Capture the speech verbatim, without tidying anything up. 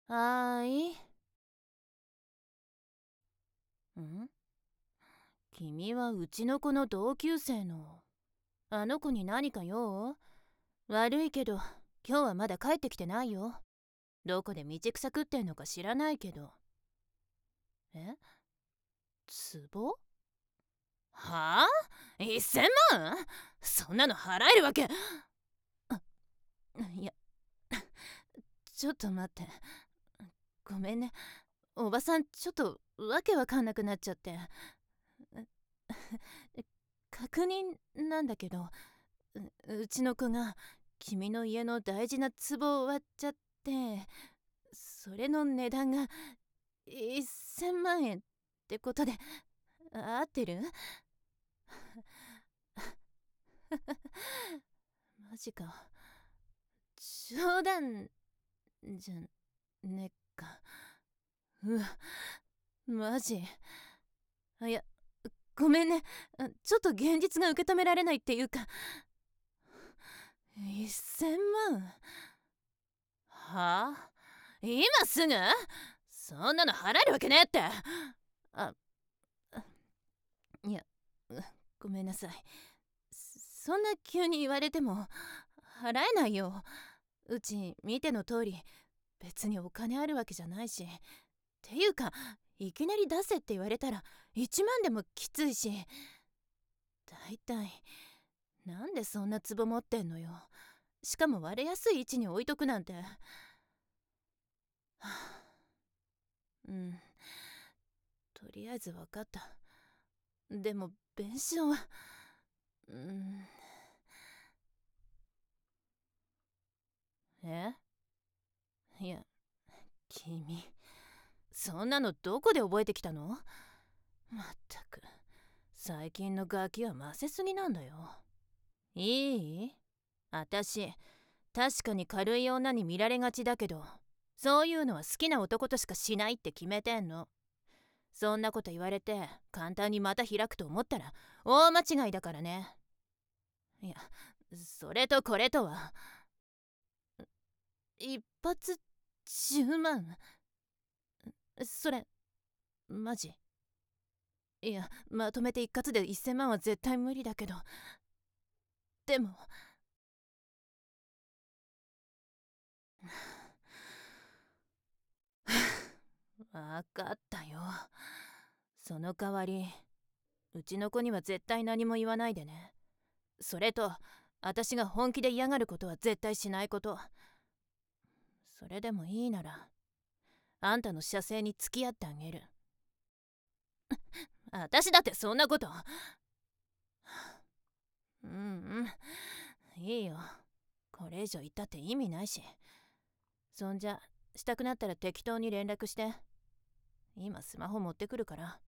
はーい。ん君はうちの子の同級生の。あの子に何か用？悪いけど、今日はまだ帰ってきてないよ。どこで道草食ってんのか知らないけど。え？壺？はあ？ いっせんまん？そんなの払えるわけ。いや、ちょっと待って。ごめんね。おばさん、ちょっとわけわかんなくなっちゃって。確認なんだけど、ううちの子が君の家の大事な壺を割っちゃって、それの値段がせんまん円ってことで合ってる？マジか。冗談じゃねっか。うわ、マジ。あ、いや、ごめんね。ちょっと現実が受け止められないっていうか。せんまん？はあ？今すぐ？そんなの払えるわけねえって。あ、いや、ごめんなさい。そんな急に言われても払えないよ。うち見ての通り別にお金あるわけじゃないし。っていうか、いきなり出せって言われたらいちまんでもきついし。だいたいなんでそんな壺持ってんのよ。しかも割れやすい位置に置いとくなんて。はあ、うん、とりあえず分かった。でも弁償は、うん。え？いや、君そんなのどこで覚えてきたの？まったく、最近のガキはませすぎなんだよ。いい？あたし確かに軽い女に見られがちだけど、そういうのは好きな男としかしないって決めてんの。そんなこと言われて簡単にまた開くと思ったら大間違いだからね。いや、それとこれとは、一発じゅうまん？それマジ？いや、まとめて一括でせんまんは絶対無理だけど。でもわかったよ。その代わりうちの子には絶対何も言わないでね。それと、私が本気で嫌がることは絶対しないこと。それでもいいならあんたの射精に付き合ってあげる。私だってそんなこと。うんうん、いいよ。これ以上言ったって意味ないし。そんじゃ、したくなったら適当に連絡して。今スマホ持ってくるから。